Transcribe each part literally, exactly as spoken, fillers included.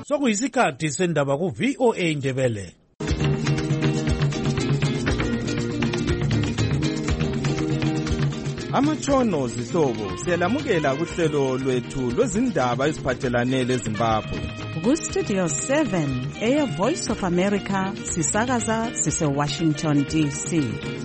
Sokuyisikhathi sendaba ku V O A Ndebele. Amatshono zihlobo siyalamukela kuhlelo lwethu lwezindaba eziphathelane leZimbabwe. Ku Studio seven, Air Voice of America, sisakaza sise Washington D C.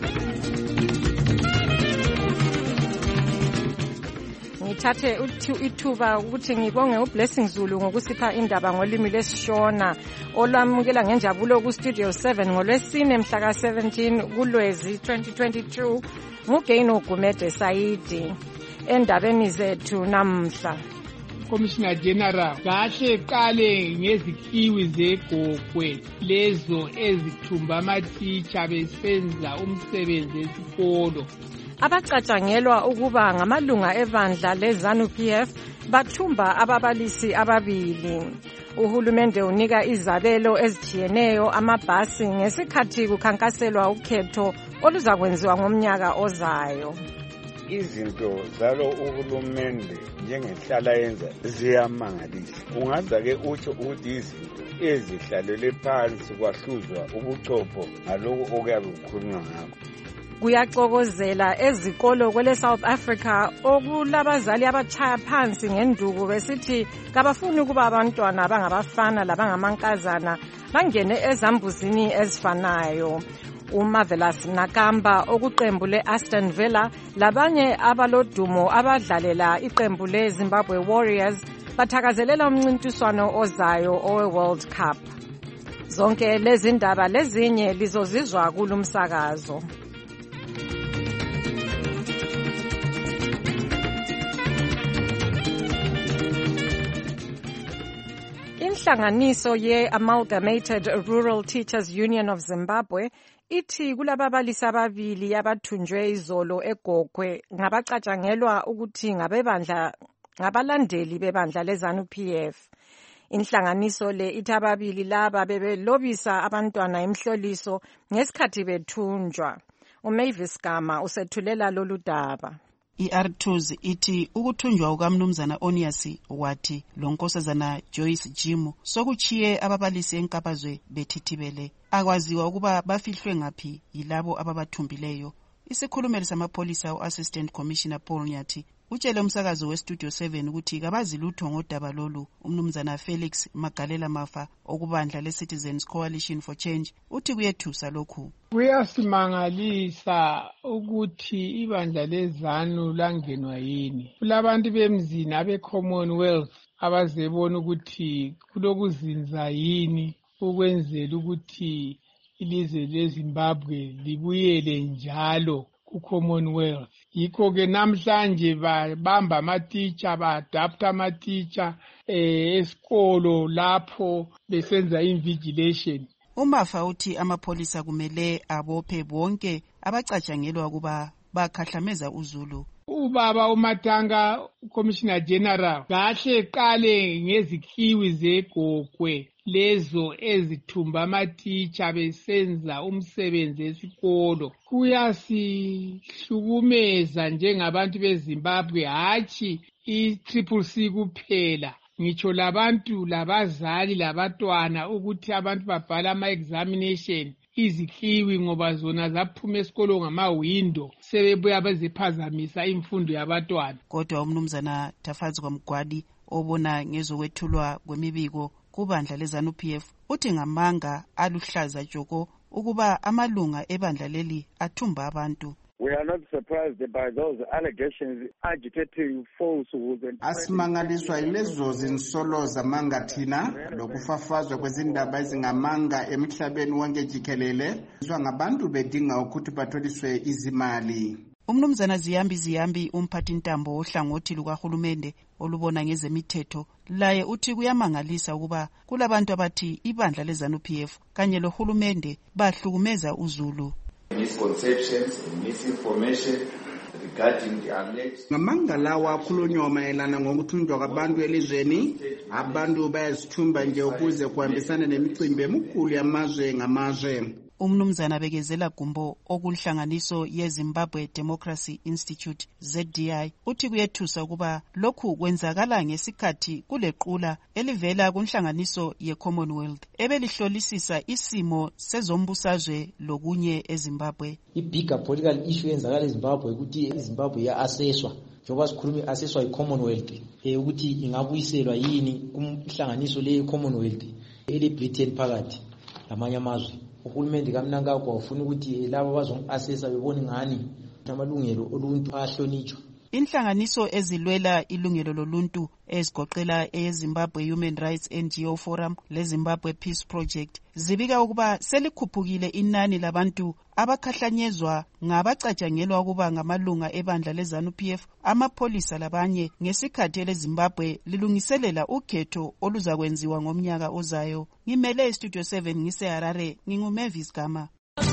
Ngithathe ithuba ukuthi ngibonge uBlessing Zulu ngokusipha indaba ngolimi lesishona olwamukela ngenjabulo ku Studio seven ngolwesine mhla ka seventeen kuLwezi twenty twenty-two nguGain Ogumede Saidi endabeni zethu namhla. Commissioner General kahle qale ngezikiwi zegogwe lezo ezithumba amatitsha besenza umsebenzi esikolo. Abacatshangelwa ukuba ngamalunga ebandla leZANU P F bathumba ababalisi ababili. Uhulumende unika izabelo ezithiyeneyo amabhasi ngesikhathi kukhankaselwa ukhetho oluzakwenziwa ngomnyaka ozayo. Izinto zalo uhulumende njengehlala yenza ziyamangalisa. Ungaza ke utsho ukuthi izinto ezihlalele phansi kwahluzwa ubuchopho ngaloko okuyabe kukhulunywa ngakho. Kuyaxokozela ezikolo kwele South Africa okulabazali abachaya phansi ngenduku besithi kabafuni kuba abantwana abangabafana labangamankazana bangene ezambuzini ezifanayo. uMarvelous Nakamba okuqembu leAston Villa labanye abalodumo abadlalela iqembu leZimbabwe Warriors bathakazelela umncintiswano ozayo oweWorld Cup. Zonke lezi ndaba lezinye lizozizwa kulumsakazo. Inhlanganiso ye-Amalgamated Rural Teachers Union of Zimbabwe ithi kulababalisi ababili abathunjwe izolo eGogwe ngabacatshangelwa ukuthi ngabebandla ngabalandeli bebandla leZANU P F. Inhlanganiso le ithi ababili laba bebelobisa abantwana emhloliso ngesikhathi bethunjwa. uMavis Gama usethulela lolu daba. I-R two Z ithi ukuthunjwa kukaMnumzana Onias wathi lonkosazana Joyce Jimo sokuchiye ababalisi enkabazwe bethithibele akwaziwa ukuba bafihlwe ngaphi yilabo ababathumbileyo. Isikhulumeli samapholisa u-Assistant Commissioner Paul Nyathi utshele umsakazo weStudio seven ukuthi kabazi lutho ngodaba lolu. Umnumzana Felix Magalela Mafa okubandla leCitizens Coalition for Change uthi kuyethusa lokhu. Kuyasimangalisa ukuthi ibandla leZANU langenwa yini. Kulabantu bemzini abe-Commonwealth abazebona ukuthi kulokuzinza yini ukwenzela ukuthi ilizwe leZimbabwe libuyele njalo ku-Commonwealth. Yikho ke namhlanje babamba amatitsha ba-adapta amatitsha eh, esikolo lapho besenza invigilation. Umafa uthi amapholisa kumele abophe bonke abacatshangelwa ukuba bakhahlameza uZulu. Ubaba uMatanga Commissioner General kahle qale ngezikiwi zegogwe lezo ezithumba amatitsha besenza umsebenzi esikolo. Kuyasihlukumeza njengabantu beZimbabwe hatshi i-Triple C kuphela. Ngitsho labantu labazali labatwana ukuthi abantu babhala ama-examination izikiwi ngoba zona zaphuma esikolo ngamawindo sebebuya beziphazamisa imfundo yabantwana. Kodwa umnumzana Tafazi kwaMgwadi obona ngezokwethulwa kwemibiko kubandla leZANU P F uthi ngamanga aluhlaza joko ukuba amalunga ebandla leli athumba abantu. We are not surprised by those allegations agitating falsehoods and asimangaliswa yilezo zinsolo zamanga thina lokufafazwa kwezindaba ezingamanga emhlabeni wonke jikelele ngabantu bedinga ukuthi batholiswe izimali. Umnumzana Ziyambi Ziyambi umphathi ntambo ohlangothi lukahulumende olubona ngezemithetho laye uthi kuyamangalisa ukuba kulabantu abathi ibandla leZANU P F kanye lohulumende bahlukumeza uZulu. Misconceptions and misinformation regarding the alleged ngamanga lawa akhulunywa mayelana ngokuthunjwa kwabantu elizweni. Abantu bayazithumba nje ukuze kuhambisana nemicimbi emikhulu yamazwe ngamazwe. Umnumzana Bekezela Gumbo okulhlanganiso yeZimbabwe Democracy Institute Z D I uthi kuyethusa ukuba lokhu kwenzakala ngesikhathi kulequla elivela kunhlanganiso ye-Commonwealth ebelihlolisisa isimo sezombusazwe lokunye eZimbabwe. I-bigger political issue yenzakala eZimbabwe ukuthi iZimbabwe ya-assesswa njengoba sikhuluma i-assesswa yi-Commonwealth eh ukuthi ingabuyiselwa yini kumhlanganiso le Commonwealth ele-Britain phakathi lamanye amazwe. Uhulumende kaMnangagwa ufuna ukuthi labo bazong-assessa bebone ngani amalungelo oluntu ahlonitshwa. Inhlanganiso ezilwela ilungelo loluntu ezigoqela eZimbabwe Human Rights N G O Forum leZimbabwe Peace Project zibika ukuba selikhuphukile inani labantu abakhahlanyezwa ngabacatshangelwa ukuba ngamalunga ebandla leZANU P F, amapolisa labanye ngesikhathi leZimbabwe lilungiselela ukhetho oluzakwenziwa ngomnyaka ozayo. Ngimele Studio seven ngiseHarare, nginguMavis Gama.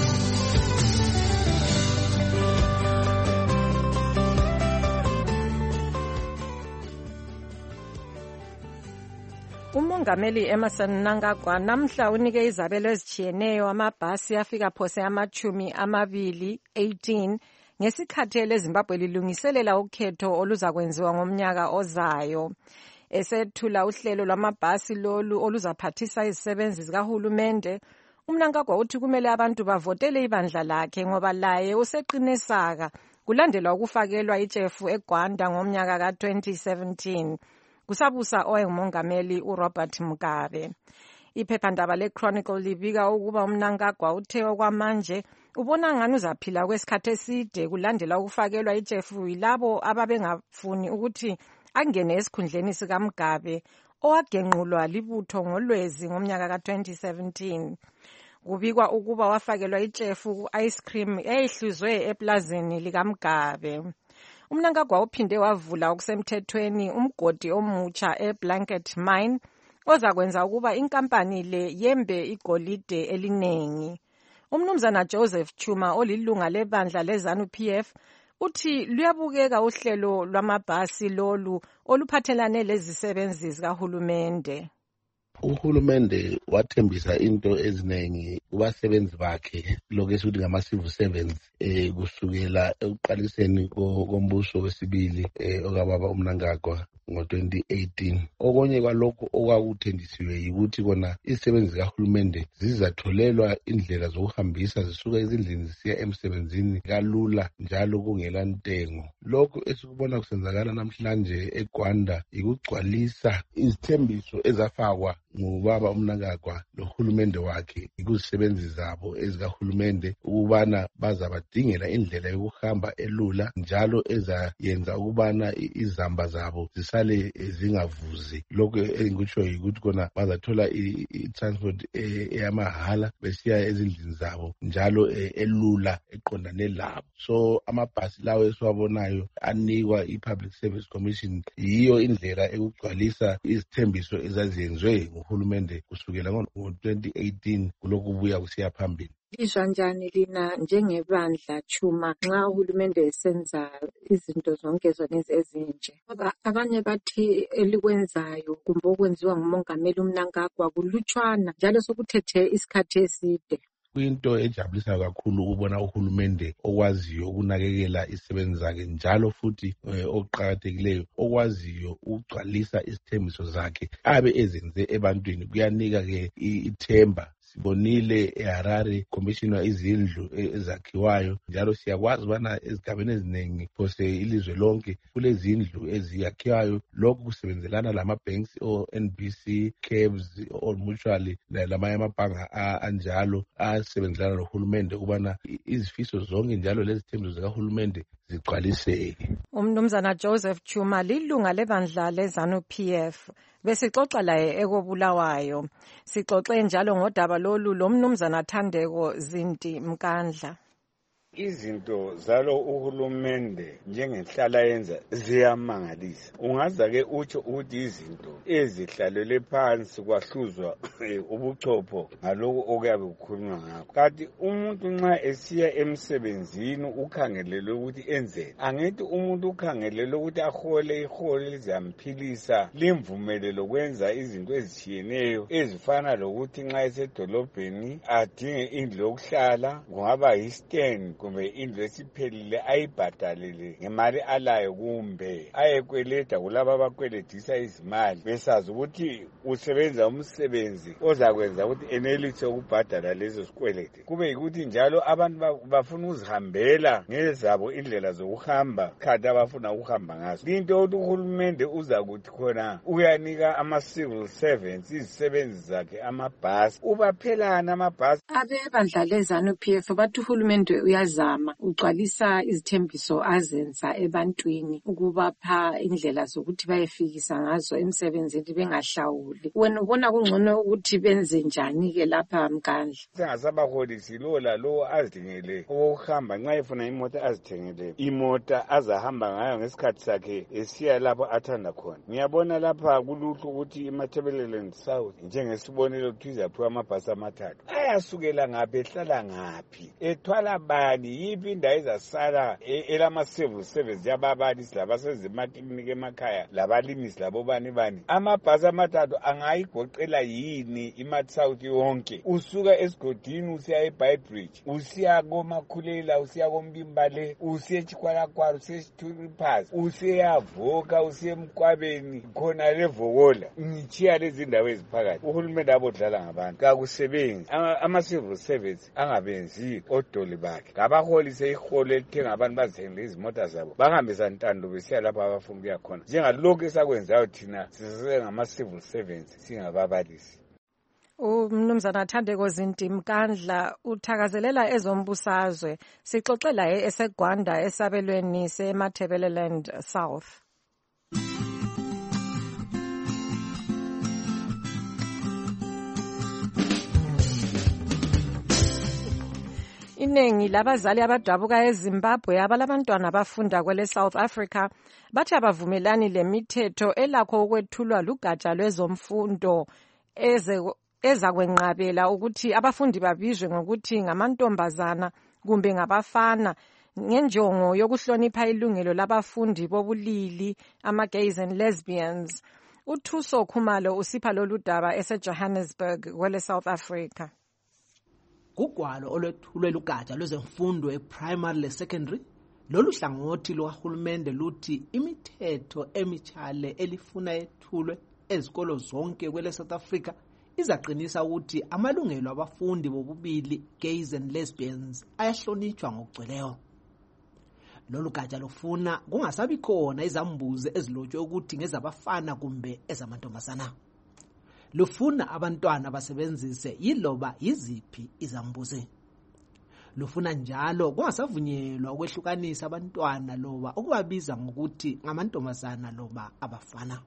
Umongameli Emmerson Mnangagwa namhla unike izabelo ezitshiyeneyo amabhasi afika phose amachumi amabili eighteen ngesikhathi leZimbabwe lilungiselela ukhetho oluzakwenziwa ngomnyaka ozayo. Esethula uhlelo lwamabhasi lolu oluzaphathisa izisebenzi zikahulumende, uMnangagwa uthi kumele abantu bavotele ibandla lakhe ngoba laye useqinisaka kulandelwa ukufakelwa itshefu eGwanda ngomnyaka ka twenty seventeen. Kusabusa oyengumongameli uRobert Mugabe. Iphephandaba leChronicle libika ukuba uMnangagwa uthe okwamanje ubona ngani uzaphila kwesikhathi eside kulandela ukufakelwa itshefu yilabo ababengafuni ukuthi angene esikhundleni sikaMugabe owagenqulwa libutho ngolwezi ngomnyaka ka twenty seventeen. Kubikwa ukuba wafakelwa itshefu ku-ice cream eyihluzwe eplazini likaMugabe. uMnangagwa uphinde wavula okusemthethweni umgodi omutsha eBlanket Mine ozakwenza ukuba inkampani le yembe igolide elinengi. Umnumzana Joseph Chuma olilunga lebandla leZANU P F uthi luyabukeka uhlelo lwamabhasi lolu oluphathelane lezisebenzi zikahulumende. Uhulumende wathembisa into eziningi kubasebenzi bakhe lokho esithi ngama civil servants eh kusukela ekuqaliseni kombuso wesibili eh okababa uMnangagwa ngo twenty eighteen. Okonye kwalokho okwakuthendisiwe yikuthi kona izisebenzi zikahulumende zizatholelwa indlela zokuhambisa zisuka ezindlini zisiya emsebenzini kalula njalo kungela ntengo. Lokho esikubona kusenzakala namhlanje eGwanda ikugcwalisa izithembiso ezafakwa ngubaba uMnangagwa lohulumende wakhe ikuzisebenzi zabo ezikahulumende ukubana bazabadingela indlela yokuhamba elula njalo ezayenza ukubana izamba zabo zisale zingavuzi. Lokho engikutsho yikuthi kona bazathola i-transport eyamahala besiya ezindlini zabo njalo elula eqondane labo. So amabhasi lawo esiwabonayo anikwa i-Public Service Commission yiyo indlela ekugcwalisa izithembiso ezaziyenziwe nguhulumende kusukela ngo twenty eighteen kulokhu kubuya kusiya phambili. Lizwa njani lina njengebandla Chuma nxa uhulumende esenza izinto zonke zonezi ezinje? Ngoba abanye bathi elikwenzayo kumbe okwenziwa ngumongameli uMnangagwa kulutshwana njalo sokuthethe isikhathi eside. Kuyinto ejabulisa kakhulu ukubona uhulumende okwaziyo ukunakekela izisebenzi zakhe njalo futhi okuqhakathekileyo okwaziyo ukugcwalisa izithembiso zakhe abe ezenze ebantwini. Kuyanika ke ithemba. Sibonile eHarare commissioner izindlu ezakhiwayo njalo siyakwazi ubana ezigabeni eziningi phose ilizwe lonke kulezindlu eziyakhiwayo. Lokhu kusebenzelana lama banks o N B C, Cabs, Old Mutual lamanye amabhanga anjalo asebenzelana nohulumende ukubana izifiso zonke njalo lezithembiso zikahulumende zigcwaliseke. Umnumzana Joseph Chuma lilunga lebandla leZANU P F. Besixoxa laye ekobulawayo. Sixoxe njalo ngodaba lolu lomnumzana Thandeko Zinti Mkandla. Izinto zalo uhulumende njengenhlala yenza ziyamangalisa. Ungaza ke utsho ukuthi izinto ezihlalele phansi kwahluzwa ubuchopho ngalokho okuyabe kukhulunywa ngakho. Kanti umuntu nxa esiya emsebenzini ukhangelele ukuthi enzeni, angithi umuntu ukhangelele ukuthi ahole ihole lizamphilisa limvumele lokwenza izinto ezitshiyeneyo ezifana lokuthi nxa esedolobheni adinge indlu yokuhlala, kungaba yi-stand kumbe indlu esiphelile ayibhadalele ngemali alayo, kumbe ayekweleta kulabo abakweletisa izimali besazi ukuthi usebenza umsebenzi ozakwenza ukuthi enelise ukubhadala lezo sikweleti. Kube yikuthi njalo abantu bafuna uzihambela ngezabo indlela zokuhamba khathi abafuna ukuhamba ngazo. Into ukuthi uhulumende uzakuthi khona uyanika ama-civil servants izisebenzi zakhe amabhasi, ubaphelana amabhasi. Abebandla lezanu P F bathi uhulumende uyazama ugcwalisa izithembiso azenza ebantwini ukubapha indlela zokuthi bayefikisa ngazo emsebenzini bengahlawuli. Wena ubona kungcono ukuthi benze njani ke lapha Mkandla? Sengasabaholisi lo lalo azidingele ukuhamba, nxa efuna imota azithengele imota azahamba ngayo ngesikhathi sakhe esiya lapho athanda khona. Ngiyabona lapha kuluhlu ukuthi iMatabeleland South njengesibonelo ukuthi izaphiwa amabhasi amathathu. Ayasukela ngaphi, ehlala ngaphi, ethwala bani, yiphi indawo ezasala elama-civil service yababalisi labasenza emakliniki emakhaya labalimisi labo bani bani. Amabhasi amathathu angayigoqela yini iMat South yonke? Usuka esigodini usiya eBaybridge, usiya koMakhulela, usiya koMbimbale, usiya eChikwalakwala, usiya eChituripass, usiya Voka, usiya eMkwabeni, khona leVokola. Ngitshiya lezi ndawo eziphakathi. Uhulumende abodlala ngabantu kakusebenzi. Ama-civil service angabenzi odoli bakhe, ngabaholise iholo elithenga abantu bazithengele izimota zabo, bahambisa ntando besiya lapho abafuna ukuya khona, njengalokhu esakwenzayo thina sisengama-civil servants singababalisi. Umnumzana Thandeko Zinti Mkandla uthakazelela ezombusazwe. Sixoxela eseGwanda esabelweni seMatabeleland South. Iningi labazali abadabuka eZimbabwe abalabantwana abafunda kwele South Africa bathi abavumelani lemithetho elakho ukwethulwa lugatsha lwezomfundo eze ezakwenqabela ukuthi abafundi babizwe ngokuthi ngamantombazana kumbe ngabafana ngenjongo yokuhlonipha ilungelo labafundi bobulili, ama-gays and lesbians. uThuso Khumalo usipha lolu daba eseJohannesburg kwele South Africa. Kugwalo olwethulwe lugatsha lwezemfundo eprimary le-secondary, lolu hlangothi lukahulumende luthi imithetho emithale elifuna yethulwe ezikolo zonke kwele South Africa izaqinisa ukuthi amalungelo abafundi bobubili, gays and lesbians, ayahlonitshwa ngokugcweleyo. Lolu gatsha lufuna kungasabi khona izambuzi ezilotshwe ukuthi ngezabafana kumbe ezamantombazana. Lufuna abantwana basebenzise yiloba yiziphi izambuzi. Lufuna njalo kungasavunyelwa ukwehlukanisa abantwana loba ukubabiza ngokuthi ngamantombazana loba abafana.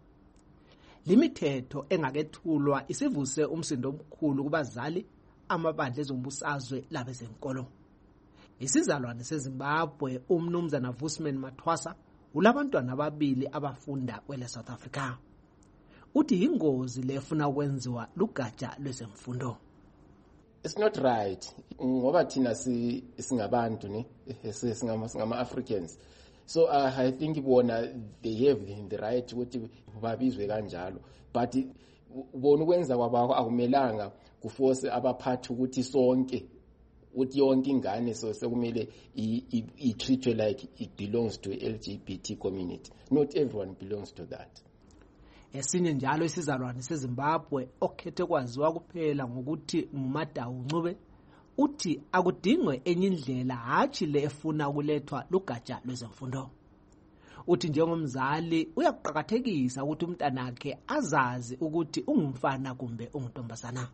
Limithetho engakethulwa isivuse umsindo omkhulu kubazali, amabandla ezombusazwe labezenkolo. Isizalwane seZimbabwe umnumzana Vusman Mathwasa ulabantwana ababili abafunda kwele South Africa. Uthi ingozi lefuna ukwenziwa lugatsha lwezemfundo. It's not right ngoba thina singabantu ne singama Africans. So uh, I think bona they have the right ukuthi babizwe kanjalo, but bona ukwenza kwabo akumelanga kuforce abaphathi ukuthi sonke uthi yonke ingane so sekumele i treatwe like it belongs to L G B T community. Not everyone belongs to that. Esinye njalo isizalwane seZimbabwe okhethe kwaziwa kuphela ngokuthi nguMadawu Ncube uthi akudingwe enye indlela hathi le efuna ukulethwa lugatsha lwezemfundo. Uthi njengomzali uyaqhakathekisa ukuthi umntanakhe azazi ukuthi ungumfana kumbe unguntombazana.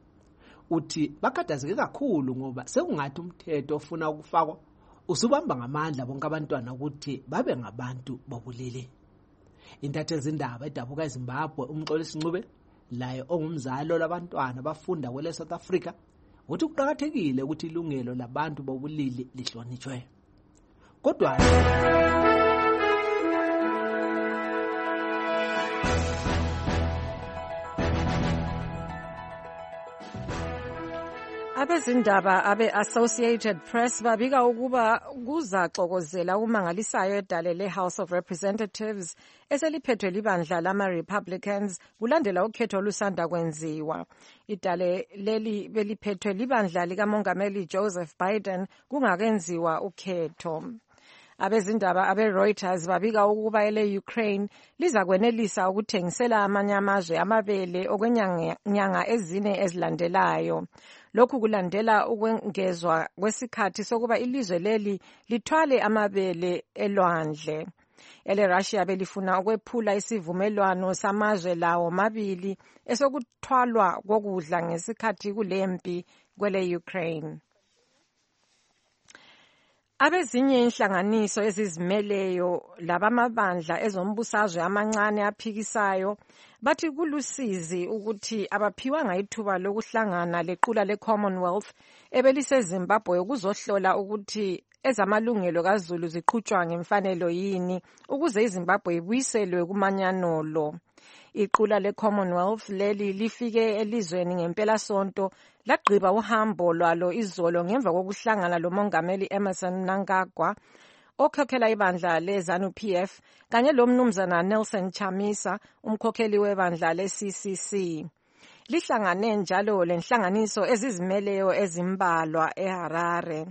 Uthi bakhathazeke kakhulu ngoba sekungathi umthetho ofuna ukufakwa usubamba ngamandla bonke abantwana ukuthi babe ngabantu bobulili. Intathe zindaba edabuka eZimbabwe uMxolisi Ncube laye ongumzali labantwana bafunda kwele South Africa uthi kuqhakathekile ukuthi ilungelo labantu bobulili lihlonitshwe. Kodwa Abezindaba abe-Associated Press babika ukuba kuzaxokozela umangalisayo edale le-House of Representatives eseliphethwe libandla lama-Republicans kulandela ukhetho olusanda kwenziwa. Idale leli beliphethwe libandla likamongameli Joseph Biden kungakenziwa ukhetho. Abezindaba abe-Reuters babika ukuba ele-Ukraine lizakwenelisa ukuthengisela amanye amazwe amabele okwenyanga ezine ezilandelayo. Lokhu kulandela ukwengezwa kwesikhathi sokuba ilizwe leli lithwale amabele elwandle. Ele-Russia belifuna ukwephula isivumelwano samazwe lawo mabili esokuthwalwa kokudla ngesikhathi kulempi kwele-Ukraine. Abezinye inhlanganiso ezizimeleyo labamabandla ezombusazwe amancane aphikisayo bathi kulusizi ukuthi abaphiwanga ithuba lokuhlangana lequla le-Commonwealth ebeliseZimbabwe ukuzohlola ukuthi ezamalungelo kaZulu ziqhutshwa ngemfanelo yini ukuze iZimbabwe ibuyiselwe kumanyanolo. Iqula le-Commonwealth leli lifike elizweni ngempelasonto lagqiba uhambo lwalo izolo ngemva kokuhlangana lomongameli Emmerson Mnangagwa okhokhela ibandla le-ZANU-P F kanye lomnumzana Nelson Chamisa umkhokheli webandla le-C C C. Lihlangane njalo lenhlanganiso ezizimeleyo ezimbalwa eHarare.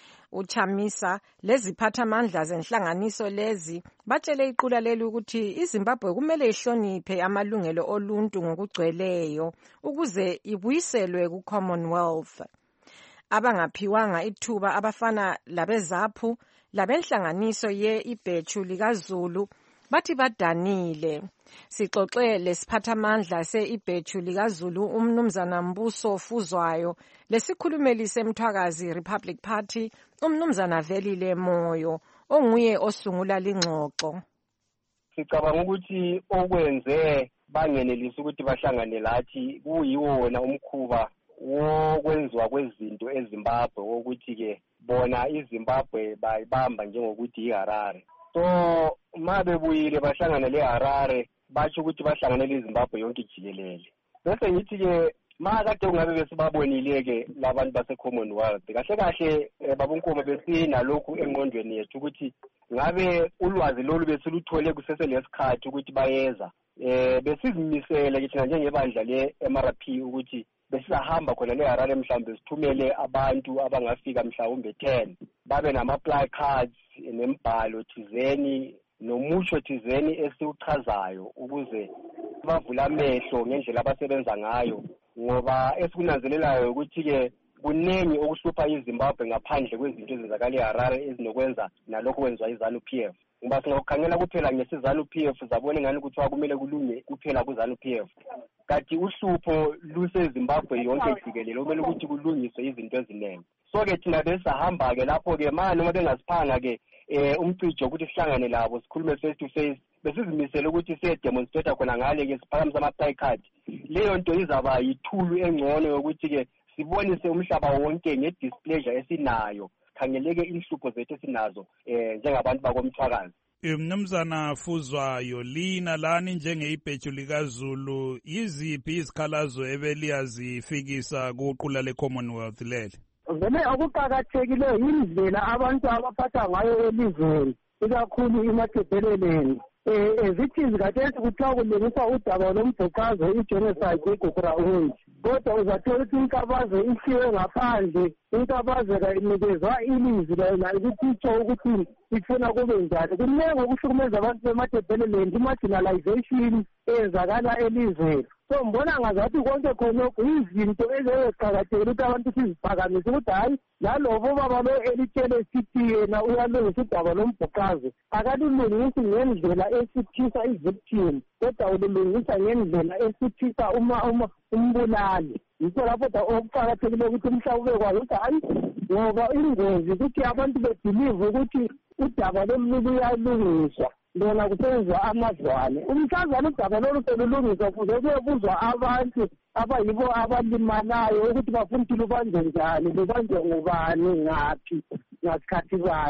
uChamisa leziphathamandla zenhlanganiso lezi batshele iqula leli ukuthi iZimbabwe kumele ihloniphe amalungelo oluntu ngokugcweleyo ukuze ibuyiselwe ku-Commonwealth. Abangaphiwanga ithuba abafana labeZAPU labenhlanganiso ye-Ibhechu likaZulu bathi badanile. Sixoxe lesiphathamandla se-Ibhechu likaZulu umnumzana Mbuso Fuzwayo lesikhulumeli semthwakazi Republic Party umnumzana Velile Moyo onguye osungula lingxoxo. Sicabanga ukuthi okwenze bangenelisa ukuthi bahlangane lathi kuyiwona umkhuba wokwenziwa kwezinto eZimbabwe ukuthi ke bona iZimbabwe bayibamba njengokuthi iHarare. So mabebuyile bahlangana leHarare bathi ukuthi bahlanganele iZimbabwe yonke jikelele. Bese ngithi ke makade ungabe besibabonile ke labantu base Commonwealth kahle kahle babonkomo besina lokhu engqondweni yethu ukuthi ngabe ulwazi lolu besiluthole kusese lesikhathi ukuthi bayeza eh besizimisele ke njengebandla le-M R P ukuthi besizahamba khona leHarare mhlawumbe sithumele abantu abangafika mhlawumbe ten babe nama-placards nembhalo thizeni nomusho thizeni esiuchazayo ukuze bavula amehlo ngendlela abasebenza ngayo ngoba esikunanzelelayo ukuthi ke kuningi okuhlupha iZimbabwe ngaphandle kwezinto ezenzakala eHarare ezinokwenza nalokho kwenziwa iZANU-P F. Ngoba singakukhangela kuphela ngesiZANU-P F zabone ngani ukuthi kumele kulunge kuphela kuZANU-P F. Kanti uhlupho luseZimbabwe yonke jikelele kumele ukuthi kulungiswe izinto eziningi. So ke thina besahamba ke lapho ke manje noma bengasiphanga ke eh umcijo ukuthi sihlangane labo sikhulume face to face besizimisela ukuthi siye demonstrate khona ngale ke siphakamisa ama-placard. Leyo nto izaba yithulu engcono yokuthi ke sibonise umhlaba wonke ngedispleasure esinayo khangeleke inhlupho zethu esinazo eh njengabantu bakomthwakazi. Mnumzana Fuzwayo lina lani njenge-Ibhechu likaZulu yiziphi izikhalazo ebeliyazifikisa kuqula le-Commonwealth leli? Vele okuqakathekileyo indlela abantu abaphatha ngayo elizweni ikakhulu imathebheleleni. Ezithi zikhathesi kuthiwa kulungiswa udaba lombhuqazo igenocide eGugurawundi kodwa uzathola ukuthi inkabazo ishiwe ngaphandle inkabazo kayinikezwa ilizwi lona ukuthi itsho ukuthi ifuna kube njani. Kuningi okuhlukumeza abantu bemathebheleleni i-marginalization eyenzakala elizweni. So mbona ngazathi konke khonokho izinto eziqakathekile ukuthi abantu siziphakamise ukuthi hayi lalobo baba lo elitshele sithi yena uyalungisa udaba lombhuqazo akalulungisi ngendlela esiphisa i-victim kodwa ululungisa ngendlela esiphisa uma uma umbulali. Yikho lapho okuqakathekile ukuthi umhlawumbe kwayo ukuthi hayi ngoba ingozi ukuthi abantu bedilive ukuthi udaba lomlilo uyalungiswa lona kusenziwa amazwane. Umhlazana udaba lolu selulungiswa kuze kuyebuzwa abantu abayibo abalimalayo ukuthi bafuna ukuthi lubanjwe njani lubanjwe ngubani ngaphi ngasikhathi bani.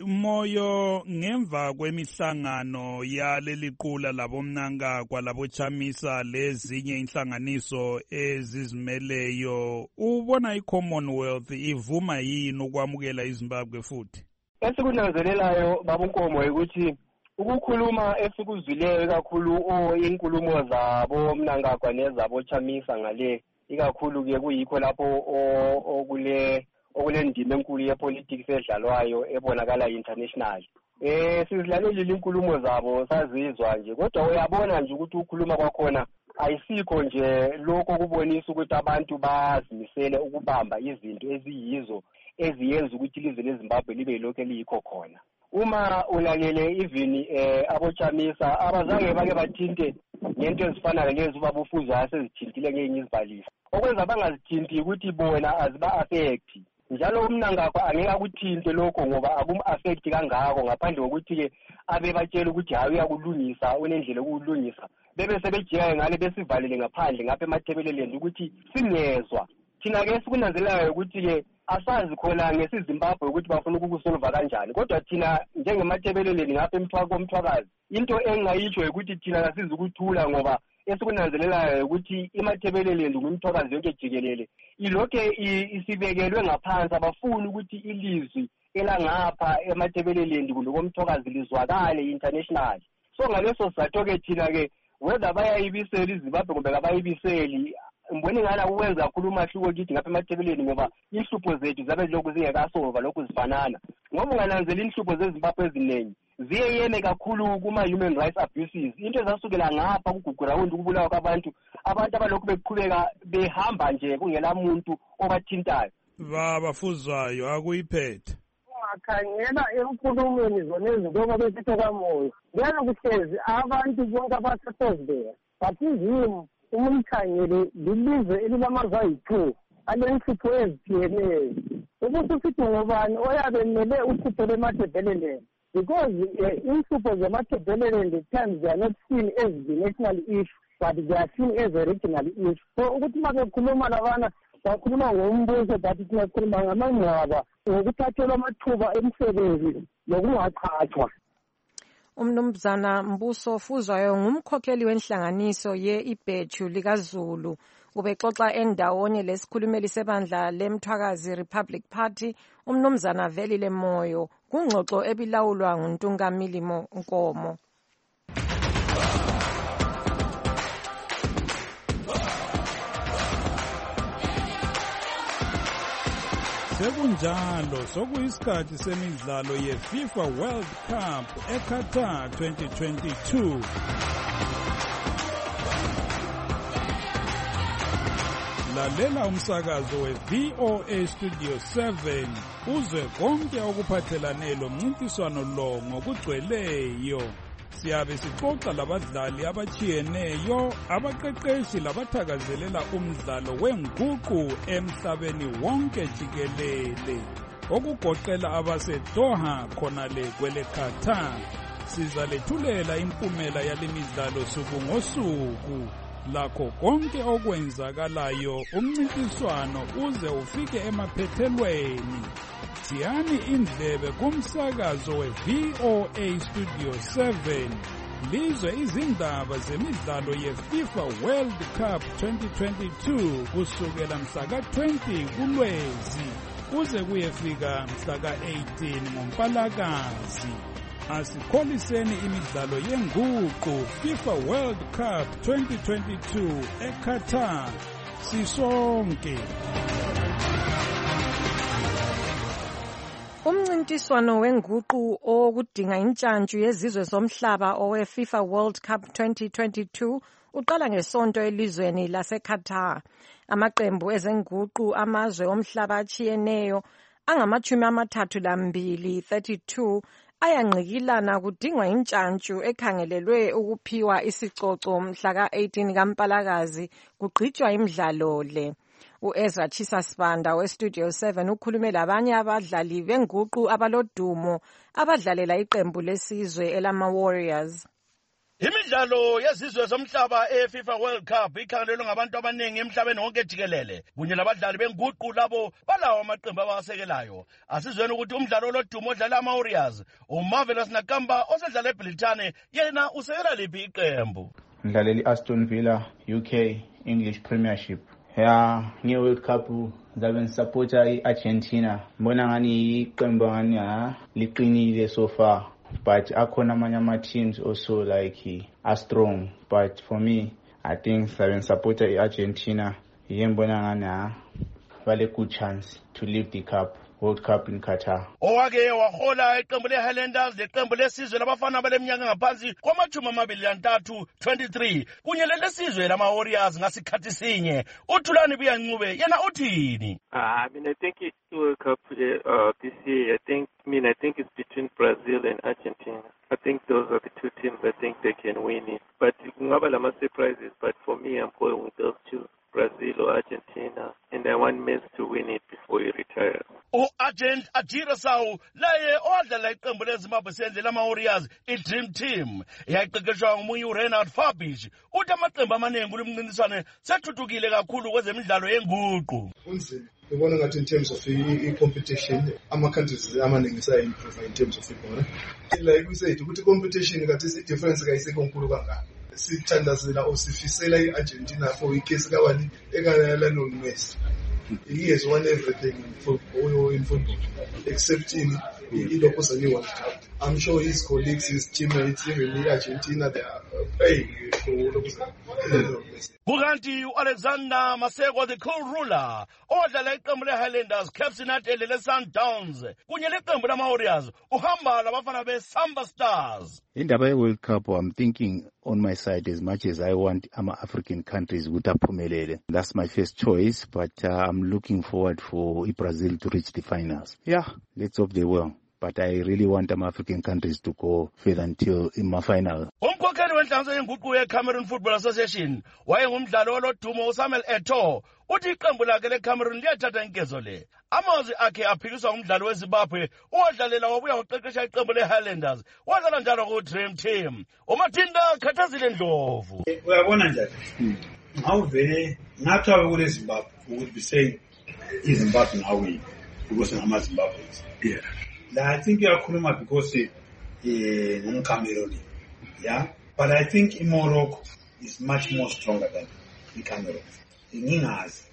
Moyo, ngemva kwemihlangano yaleli qula labomnankagwa labochamisa lezinye inhlanganiso ezizimeleyo, ubona iCommonwealth ivuma yini ukwamukela iZimbabwe futhi? Esikunanzelelayo babunkomo ukuthi ukukhuluma esikuzwileyo kakhulu o inkulumo zabo mnankagwa nezabochamisa ngale ikakhulu ke kuyikho lapho okule okule ndima enkulu yepolitics edlalwayo ebonakala international. Eh sizilalelile inkulumo zabo sazizwa nje kodwa uyabona nje ukuthi ukukhuluma kwakhona ayisikho nje lokho kubonisa ukuthi abantu bazimisele ukubamba izinto eziyizo eziyenza ukuthi ilizwe leZimbabwe libe yilokho eliyikho khona. Uma ulalele even eh abochamisa abazange bake bathinte ngento ezifana nalezi babufuzo asezithintile ngenye izibalisi okwenza bangazithinti ukuthi bona aziba affect njalo umnankagwa angeke akuthinte lokho ngoba akum affect kangako ngaphandle kokuthi ke abe batshela ukuthi hayi uyakulungisa unendlela ukulungisa bebe sebejika ngale besivalele ngaphandle ngapha emathebeleleni ukuthi singezwa thina ke sikunanzelayo ukuthi ke asazi khona ngesiZimbabwe ukuthi bafuna ukukusolva kanjani kodwa thina njengemathebeleleni ngapha emthwako omthwakazi into engayitsho ukuthi thina asizi ukuthula ngoba esikunanzelelayo ukuthi imathebeleleni ngumthwakazi yonke jikelele ilokhe isibekelwe ngaphansi abafuni ukuthi ilizwi elangapha emathebeleleni kumbe komthwakazi lizwakale international. So ngaleso sizathu ke thina ke whether bayayibisela iZimbabwe kumbe kabayibiseli mboni ngala ukwenza khuluma hluko kithi ngapha emathebeleni ngoba inhlupho zethu zabe lokhu zingekasolva lokhu zifanana ngoba ungananzela inhlupho zeZimbabwe eziningi ziyeyeme kakhulu kuma human rights abuses into ezasukela ngapha kugugurawundi ukubulawa kwabantu abantu abalokhu beqhubeka behamba nje kungela muntu obathintayo. Babafuzwayo akuyiphethe ungakhangela enkulumweni zona izinto besitho kamoya ngiyanokuhlezi abantu bonke abasesozibera but izimo umkhangele lilizwe elilamazwe ayi-two alenhlupho ezitshiyeneyo ubususithi ngobani oyabe mele uhlupho lemathebeleleni because inhlupho zemathebeleleni the times they are not seen as the national issue but they are seen as a regional issue. So ukuthi ma bekhuluma labana bakhuluma ngombuso but thina sikhuluma ngamangcwaba ngokuthathelwa amathuba emsebenzi lokungaqhathwa. Umnumzana Mbuso Fuzwayo ngumkhokheli wenhlanganiso ye-Ibhethu likaZulu ubexoxa endawonye lesikhulumeli sebandla lemthwakazi Republic Party umnumzana Velile Moyo kungxoxo ebilawulwa nguNtungamili Nkomo. Sekunjalo sokuyisikhathi semidlalo yeFIFA World Cup eQatar twenty twenty-two. Lalela umsakazo we-V O A Studio seven uzwe konke okuphathelane lomncintiswano lo ngokugcweleyo. Siyabe sixoxa labadlali abachiyeneyo abaqeqeshi labathakazelela umdlalo wenguqu emhlabeni wonke jikelele okugoqela abaseDoha khonale kwele Qatar. Sizalethulela impumela yalemidlalo suku ngosuku lakho konke okwenzakalayo umncintiswano uze ufike emaphethelweni. Tiyani indlebe kumsakazo we-V O A Studio seven lizwe izindaba zemidlalo yeFIFA World Cup twenty twenty-two kusukela mhla ka twenty kuLwezi kuze kuyefika mhla ka eighteen ngoMpalakazi. Asikholiseni imidlalo yenguqu FIFA World Cup twenty twenty-two eQatar sisonke. Umncintiswano wenguqu okudinga intshantshu yezizwe zomhlaba owe-FIFA World Cup twenty twenty-two uqala ngesonto elizweni laseQatar. Amaqembu ezenguqu amazwe omhlaba achiyeneyo angamachumi amathathu lambili thirty-two ayangqikilana kudingwa intshantshu ekhangelelwe ukuphiwa isicoco mhla ka eighteen kaMpalakazi kugqitshwa imidlalo le. U-Ezra Chisasibanda we-Studio seven ukhulume labanye abadlali benguqu abalodumo abadlalela iqembu lesizwe elama-Warriors. Imidlalo yezizwe zomhlaba e-FIFA World Cup ikhangelelwe ngabantu abaningi emhlabeni wonke jikelele kunye nabadlali benguqu labo balawo amaqembu abawasekelayo. Asizweni ukuthi umdlalo olodumo odlala ama-Warriors uMarvelous Nakamba osedlala eBrithani yena usekela liphi iqembu? Ngidlalela i-Aston Villa U K English Premiership. Ya nge-World Cup zabe ngisupporta i-Argentina. Mbona ngani iqembu ngani ha liqinile so far. But akhona amanye ama-teams also like are strong. But for me, I think zabe supporter i-Argentina. Yembona ngani ha vale good chance to lift the cup. World Cup in Qatar. Owake wahola iqembu le-Highlanders leqembu lesizwe labafana baleminyaka ngaphansi kwamachumi amabili lantathu twenty-three kunye lelesizwe lama-Warriors ngasikhathi sinye. uThulani Buyancube yena uthini? I mean, I think it's World Cup uh, this year. I think, I mean, I think it's between Brazil and Argentina. I think those are the two teams I think they can win it. But kungaba lama surprises. But for me, I'm going with those two. Brazil or Argentina, and I want Messi to win it before he retires. U-Agent Ajira Sawu laye owadlala iqembu leZimbabwe sendle lama-Warriors i-Dream Team yayiqeqeshwa ngomunye uReinhard Fabish uthi amaqembu amaningi kule mncintiswane sethuthukile kakhulu kwezemidlalo yenguqu. Unzima ubona ngathi in terms of i-competition ama-countries amaningi saya-improve in terms of football. Like we said ukuthi competition kathi i-difference kayisekho nkulu kangaka. Sithandazela or sifisela i-Argentina for icase kawani ekalano Messi. He has won everything in football, in football except in the World Cup. I'm sure his colleagues, his teammates, even in Argentina, they are paying for Messi. Kukanti u-Alexander Maseko the cool ruler odlala iqembu le-Highlanders Cape United le-Sundowns kunye leqembu lama-Warriors uhamba labafana be-Samba Stars. Indaba ye-World Cup, I'm thinking on my side as much as I want ama-African countries ukuthi aphumelele. That's my first choice, but uh, I'm looking forward for Brazil to reach the finals. Yeah, let's hope they will. But I really want some African countries to go further until in my final. Umkhokheli wenhlanganiso yenguqu ye-Cameroon Football Association wayengumdlalo olodumo uSamuel Eto'o uthi iqembu lakhe le-Cameroon liyathatha inkezo le. Amazwi akhe aphikiswa ngumdlalo weZimbabwe owadlalela wabuya waqeqesha iqembu le-Highlanders wadlala njalo ku-Dream Team. uMathinda Khathazile Ndlovu. Uyabona njani? Ngawuvele ngathi abe kule Zimbabwe ukuthi bisay iZimbabwe ngawini because ngama-Zimbabweans. Yeah. I think you are Kuruma because uh, Cameroon, yeah. But I think in Morocco is much more stronger than in Cameroon. In Inaz,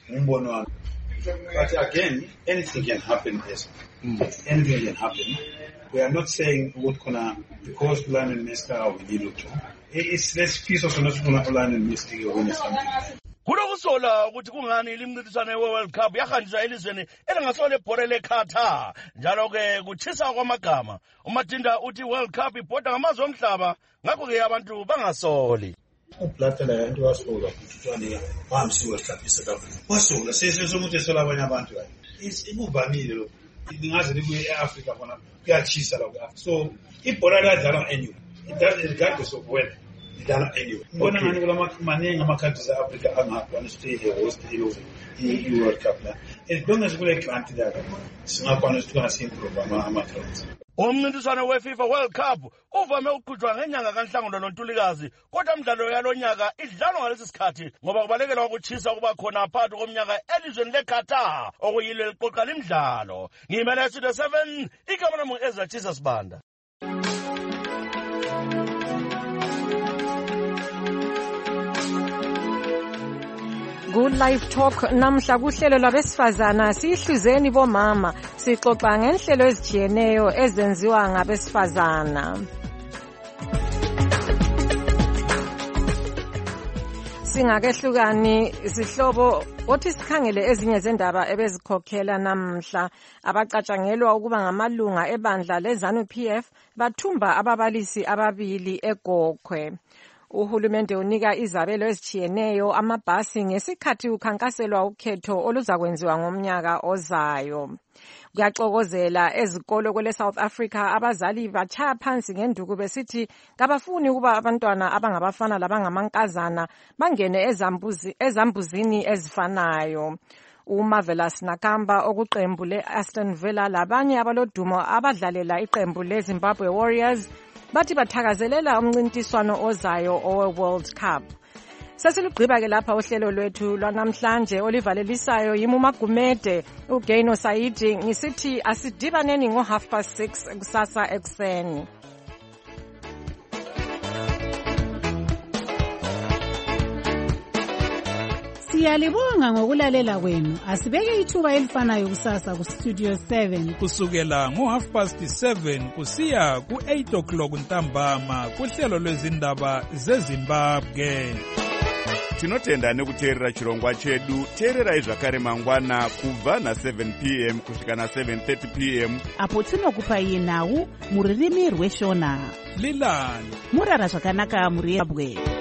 but again, anything can happen. Yes, mm. Anything can happen. We are not saying what gonna because Lionel Messi we need to. It's less piece of not gonna Lionel Messi win something. Kulokusola ukuthi kungani limncintiswane we-World Cup yahanjiswa elizweni elingasole ibhora le-Qatar njalo ke kutshisa kwamagama. uMathinda uthi World Cup ibhoda ngamazwe omhlaba ngakho-ke abantu bangasoli. Uplatela yantu wasola kuthiwane wahamsi World Cup eSouth Africa. Wasola sesomuntu esola abanye abantu kayi. Ikuvamile lokho. Lingaze libuye e-Africa khona kuyatshisa la ku-Africa. So ibhola ladlalwa anyway. It doesn't regardless of when. Anyway, mbona ngani kula maningi ama-countries e-Africa angakwazi ukuthi host i-World Cup la. As long as kule grant la singakwazi ukuthi kana simprove ama-grounds. Umncintiswane we-FIFA World Cup uvame ukuqhutshwa ngenyanga kaNhlangula noNtulikazi kodwa imidlalo yalonyaka idlalwa ngalesi sikhathi ngoba kubalekelwa ukutshisa kuba khona phakathi komnyaka elizweni le-Qatar okuyilo eliqoqa imidlalo. Ngimele Studio seven igama lami ngu-Ezra Jesus Banda. Good Life Talk namhla kuhlelo lwabesifazana sihluzeni bomama sixoxa ngenhlelo ezijiyeneyo ezenziwa ngabesifazana. Singakehlukani sihlobo othi sikhangele ezinye zendaba ebezikhokhela namhla abacatshangelwa ukuba ngamalunga ebandla leZANU P F bathumba ababalisi ababili eGokhwe. Uhulumende unika izabelo ezijiyeneyo amabhasi ngesikhathi ukhankaselwa ukhetho oluzakwenziwa ngomnyaka ozayo. Kuyaxokozela ezikolo kwele South Africa abazali bachaya phansi ngenduku besithi kabafuni ukuba abantwana abangabafana labangamankazana bangene ezambuzi ezambuzini ezifanayo. uMarvelous Nakamba okuqembu le-Aston Villa labanye abalodumo abadlalela iqembu leZimbabwe Warriors bathi bathakazelela umncintiswano ozayo owe-World Cup. Sesilugqiba ke lapha uhlelo lwethu lwanamhlanje olivalelisayo yimuma Gumede uGaino Saidi ngisithi asidibaneni ngo half past six kusasa ekseni. Siyalibonga ngokulalela kwenu. Asibeke ithuba elifanayo kusasa ku Studio seven kusukela ngo half past seven kusiya ku eight o'clock ntambama kuhlelo lwezindaba zeZimbabwe. Tinotenda nekuteerera chirongwa chedu. Teererai zvakare mangwana kubva na seven p m kusvika na seven thirty p m apo tinokupai nhau muririmi rweshona. Lilani murara zvakanaka muri Zimbabwe.